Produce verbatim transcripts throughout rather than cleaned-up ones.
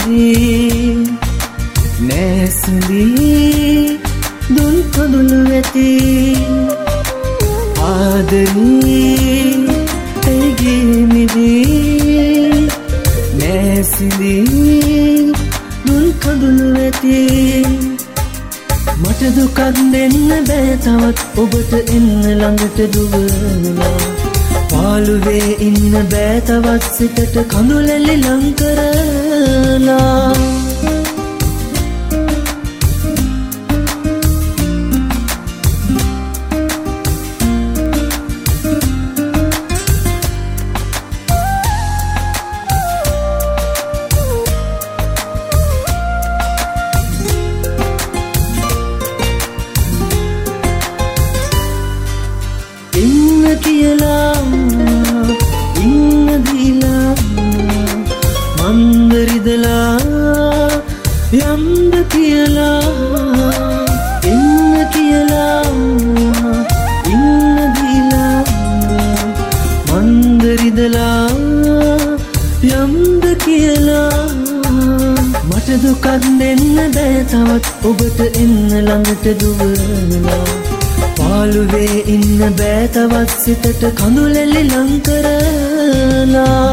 මිදී නැසලී දුන් කඳුළු ඇති ආදරී ඇගේ මිදී නැසලී දුන් කඳුළු ඇති මට දුකක් දෙන්න බෑ තවත් ඔබට එන්න ළඟට දුවලා පාළුවේ ඉන්න බෑ තවත් සිතට කඳුලැලි ලං කරලා ඉන්න කියලා ඉන්න දීලා මන්දරිදලා යම්ද කියලා ඉන්න කියලා ඉන්න දීලා මන්දරිදලා යම්ද කියලා මට දුකක් දෙන්න බෑ තවත් ඔබට එන්න ළඟට දුවලා පාළුවේ ඉන්න බෑ තවත් සිතට කඳුලැලි ලං කරලා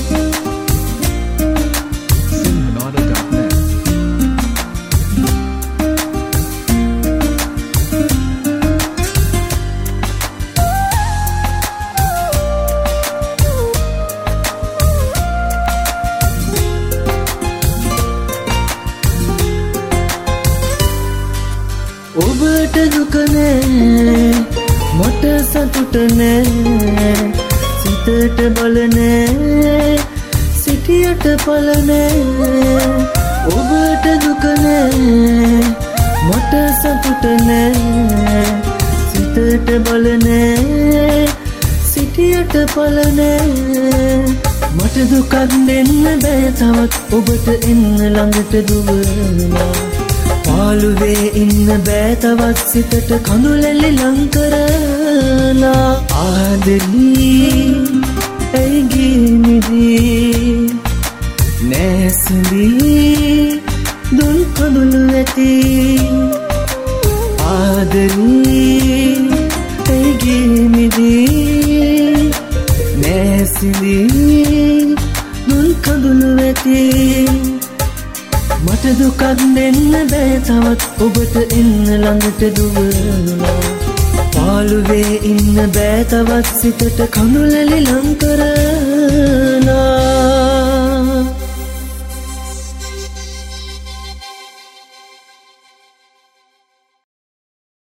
ඔබට දුක නෑ මට සතුට නෑ සිතට බල නෑ සිටියට පල නෑ ඔබට දුක නෑ මට සතුට නෑ සිතට බල නෑ සිටියට පල නෑ මට දුකක් දෙන්න බෑ තවත් ඔබට එන්න ළඟට දුවලා පාළුවේ ඉන්න බෑ තවත් සිතට කඳුලැලි ලං කරලා ආදරී ඇගේ මිදී නැසලී දුන් කඳුළු ඇති ආදරී ඇගේ මිදී නැසලී දුන් කඳුළු ඇති මට දුකක් දෙන්න බෑ තවත් ඔබට එන්න ළඟට දුවලා පාළුවේ ඉන්න බෑ තවත් සිතට කඳුලැලි ලං